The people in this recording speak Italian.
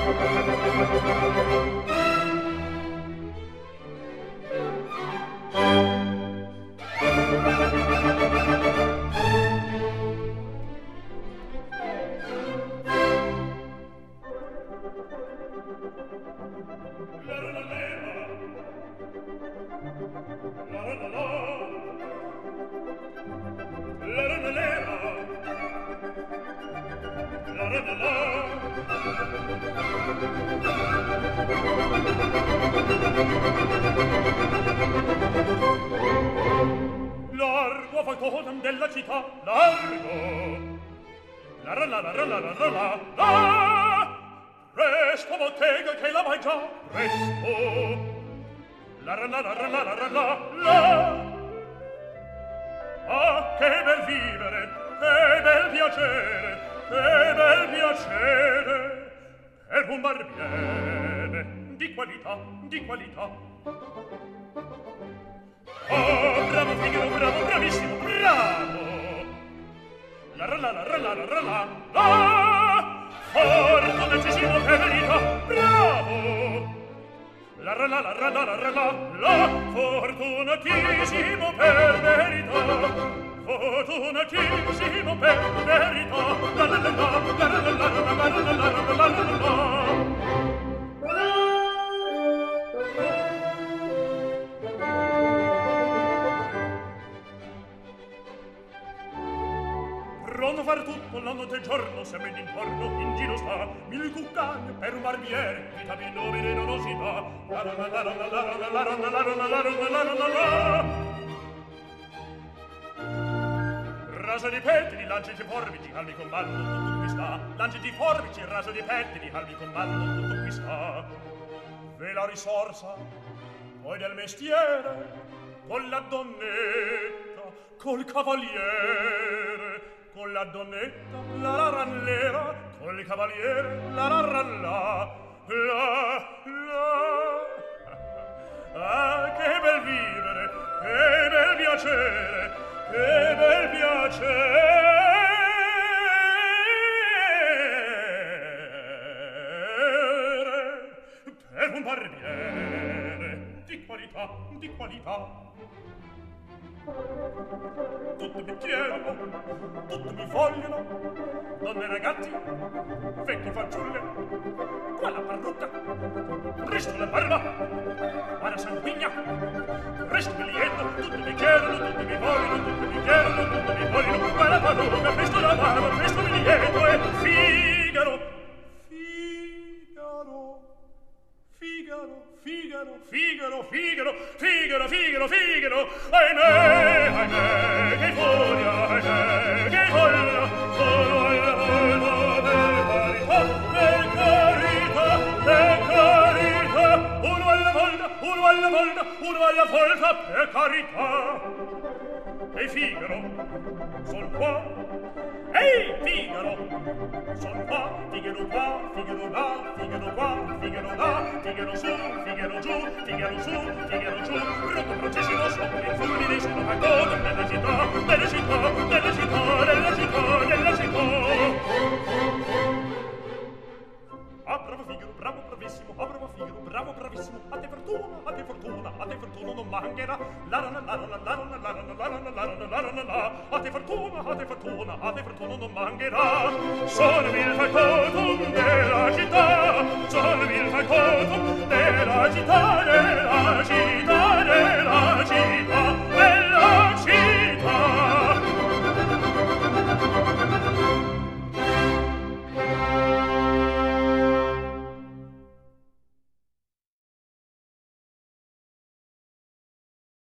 Largo falconem della città, largo. La la la la la la la la la. Presto bottega che la vai già, presto. La la la la la la la la la. Ah, che bel vivere, che bel piacere, che bel piacere. Per un barbiere di qualità, di qualità. Oh, bravo Figaro, bravo, bravissimo, bravo! La la la la la la la la la! Fortunatissimo per verità, bravo! La la la la la la la la la! Fortunatissimo per verità! Fortunatissimo per verità! La la la la la la la la la la la la la! Pronto far tutto l'anno e giorno, sempre d'intorno, in giro sta, mille cuccagni per un barbiere, vita di nobile donosità. La la la la la la la la la la la la la la la. Raso di pettini, lanci di forbici, almi comando, tutto qui sta. Lanci di forbici, raso di pettini, almi comando, tutto qui sta. Ve la risorsa, poi del mestiere, con la donnetta, col cavaliere, con la donnetta, la rannera, col cavaliere, la rannella, la. Ah, che bel vivere, che bel piacere, che bel piacere. Per un barbiere di qualità, di qualità. Tutti mi chiedono, tutti mi vogliono, donne e ragazzi, vecchi fanciulle, qua la parrucca, presto la barba, qua la sanguigna, presto il lieto, tutti mi chiedono, tutti mi vogliono, tutti mi chiedono, tutti mi vogliono, qua la parrucca, presto la barba, presto il lieto e Figaro, Figaro, Figaro, Figaro, Figaro, Figaro, Figaro, Figaro, Figaro, ahimè, ahimè, che furia, ahimè, che folla, folla, folla, per carità, per carità, uno alla volta, uno alla volta, uno alla volta, per carità. Ehi Figaro, son qua, ehi Figaro, son qua, Figaro qua, Figaro là, Figaro qua, Figaro là, Figaro su, Figaro giù, Figaro su, Figaro giù, brutto processimo sopra il fulmine, sono fatto nella città, nella città, nella città, nella città, nella città. Ah, bravo Figaro, bravo, bravissimo, ah, bravo Figaro, bravo, bravissimo, a te fortuna, a te fortuna, a te fortuna non mancherà, la la la la la la la la la la la la la la, a te fortuna, a te fortuna, a te fortuna non mancherà, sono il factotum della città, sono il factotum della città,